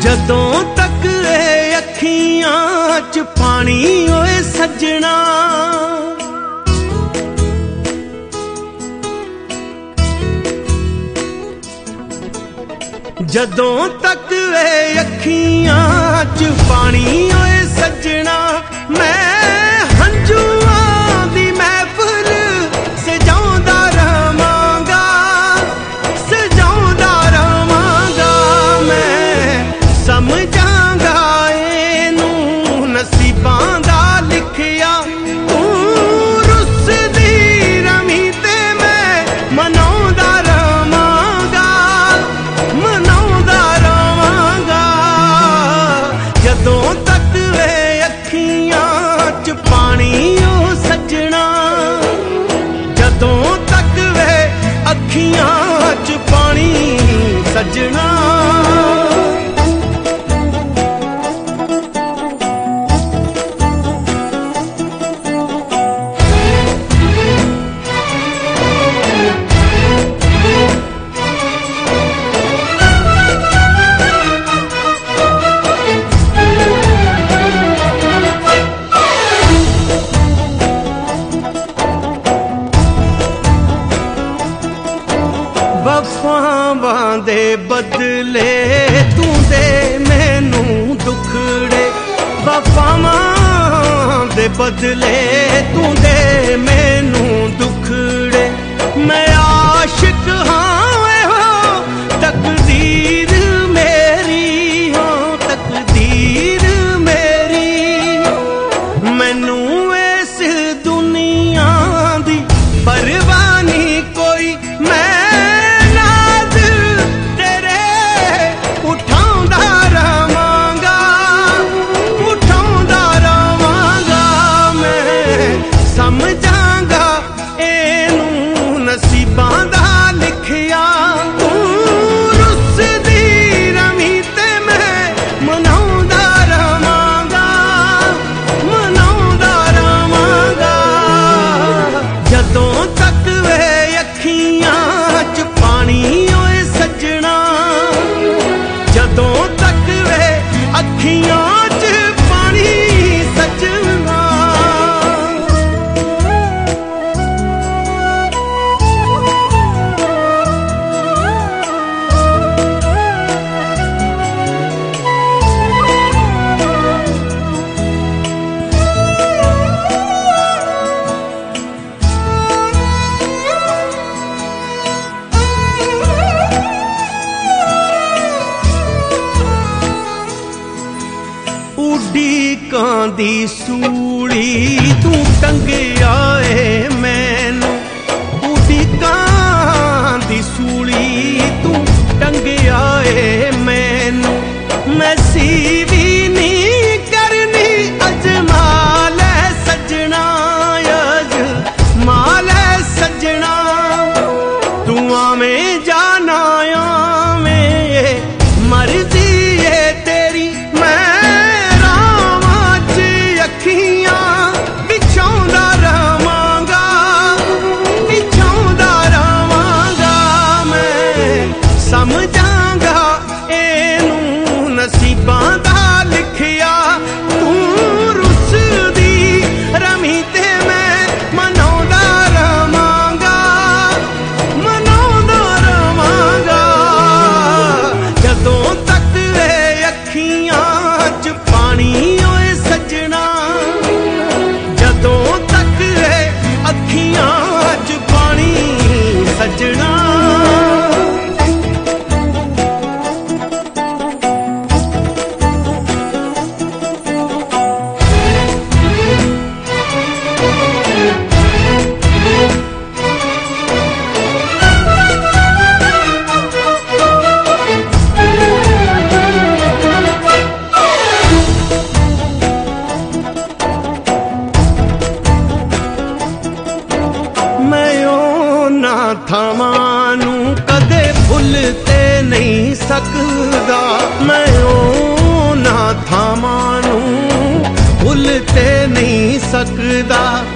ਜਦੋਂ ਤੱਕ ਇਹ ਅੱਖੀਆਂ 'ਚ ਪਾਣੀ ਓਏ ਸੱਜਣਾ, ਜਦੋਂ ਤੱਕ ਇਹ ਅੱਖੀਆਂ 'ਚ ਪਾਣੀ ਓਏ ਸੱਜਣਾ, ਮੈਂ ਹੰਝੂਆਂ ਦੀ ਮਹਿਫਲ ਸਜਾਉਂਦਾ ਰਵਾਂਗਾ, ਸਜਾਉਂਦਾ ਰਵਾਂਗਾ। ਮੈਂ ਸਮਝਾਂਗਾ ਇਹਨੂੰ ਨਸੀਬਾਂ ਦਾ ਲਿਖਿਆ, ਤੂੰ ਰੁੱਸਦੀ ਰਵੀਂ ਤੇ ਮੈਂ ਮਨਾਉਂਦਾ ਰਵਾਂਗਾ, ਮਨਾਉਂਦਾ ਰਵਾਂਗਾ। ਜਦੋਂ ਤੱਕ ਵੇ ਅੱਖੀਆਂ 'ਚ ਪਾਣੀ ਓ ਸੱਜਣਾ, ਜਦੋਂ ਤੱਕ ਵੇ ਅੱਖੀਆਂ 'ਚ ਪਾਣੀ ਸੱਜਣਾ। ਵਫਾਵਾਂ ਦੇ ਬਦਲੇ ਤੂੰ ਦੇ ਮੈਨੂੰ ਦੁੱਖੜੇ, ਵਫਾਵਾਂ ਦੇ ਬਦਲੇ ਤੂੰ ਦੇ ਮੈਨੂੰ ਦੁੱਖੜੇ। ਮੈਂ ਆਸ਼ਿਕ ਹਾਂ ਇਹੋ ਤਕਦੀਰ ਮੇਰੀ, ਹੋ ਤਕਦੀਰ ਮੇਰੀ। ਮੈਨੂੰ ਇਸ ਦੁਨੀਆ ਦੀ ਪਰਵਾਹ ਨਹੀਂ ਕੋਈ, ਮੈਂ ਸਮਝਾਂਗਾ ਇਹਨੂੰ ਨਸੀਬਾਂ ਦਾ ਲਿਖਿਆ, ਤੂੰ ਰੁੱਸਦੀ ਰਵੀਂ ਤੇ ਮੈਂ ਮਨਾਉਂਦਾ ਰਵਾਂਗਾ, ਮਨਾਉਂਦਾ ਰਵਾਂਗਾ। ਜਦੋਂ ਤੱਕ ਵੇ ਅੱਖੀਆਂ 'ਚ ਪਾਣੀ ਓਏ ਸੱਜਣਾ, ਜਦੋਂ ਤੱਕ ਵੇ ਅੱਖੀਆਂ 'ਚ ਪਾਣੀ ਸੱਜਣਾ। ਉਡੀਕਾਂ ਦੀ ਸੂਲੀ ਤੂੰ ਟੰਗਿਆ ਏ ਮੈਨੂੰ, ਉਡੀਕਾਂ ਦੀ ਸੂਲੀ ਤੂੰ ਟੰਗਿਆ ਏ ਮੈਨੂੰ। ਮੈਂ ਸੀਵੀ ਨਹੀਂ ਕਰਨੀ ਅਜਮਾ ਲੈ ਸੱਜਣਾ, ਅਜਮਾ ਲੈ ਸੱਜਣਾ। ਤੂੰ ਆਵੇਂ ਜਾਂ ਨਾ ਆਵੇਂ ਮਰਜ਼ੀ ਏ ਤੇਰੀ, ਸਮਝਾਂਗਾ ਇਹਨੂੰ ਨਸੀਬਾਂ ਦਾ ਲਿਖਿਆ, ਤੂੰ ਰੁੱਸਦੀ ਰਵੀਂ ਤੇ ਮੈਂ ਮਨਾਉਂਦਾ ਰਵਾਂਗਾ, ਮਨਾਉਂਦਾ ਰਵਾਂਗਾ। ਜਦੋਂ ਤੱਕ ਇਹ ਅੱਖੀਆਂ 'ਚ ਪਾਣੀ ਓਏ ਸੱਜਣਾ, ਜਦੋਂ ਤੱਕ ਇਹ ਅੱਖੀਆਂ 'ਚ ਪਾਣੀ ਸੱਜਣਾ। ਥਾਵਾਂ ਨੂੰ ਕਦੇ ਭੁੱਲ ਤੇ ਨਹੀਂ ਸਕਦਾ, ਮੈਂ ਉਹਨਾਂ ਥਾਵਾਂ ਨੂੰ ਭੁੱਲ ਤੇ ਨਹੀਂ ਸਕਦਾ।